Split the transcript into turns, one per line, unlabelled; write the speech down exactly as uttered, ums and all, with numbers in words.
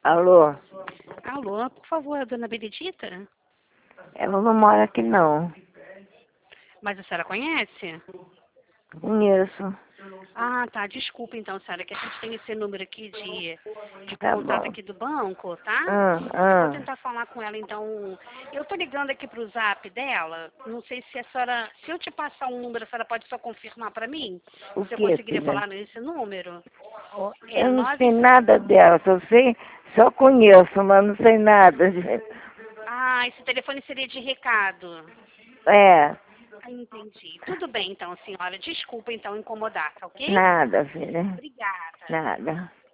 Alô?
Alô, por favor, a dona Benedita?
Ela não mora aqui, não.
Mas a senhora conhece?
Conheço.
Ah, tá. Desculpa então, senhora, que a gente tem esse número aqui de, de
Tá
contato
bom.
aqui do banco, tá?
Ah,
Eu vou
ah.
tentar falar com ela, então. Eu tô ligando aqui pro zap dela. Não sei se a senhora. Se eu te passar um número, a senhora pode só confirmar pra mim?
O
Se eu
que,
conseguiria
filha?
falar nesse número? É
Eu não
nove.
sei nada dela, só sei, só conheço, mas não sei nada. de-
Ah, esse telefone seria de recado.
É,
Ah, entendi. Tudo bem, então, senhora. Desculpa, então, incomodar, tá ok?
nada, filha.
Obrigada.
Nada.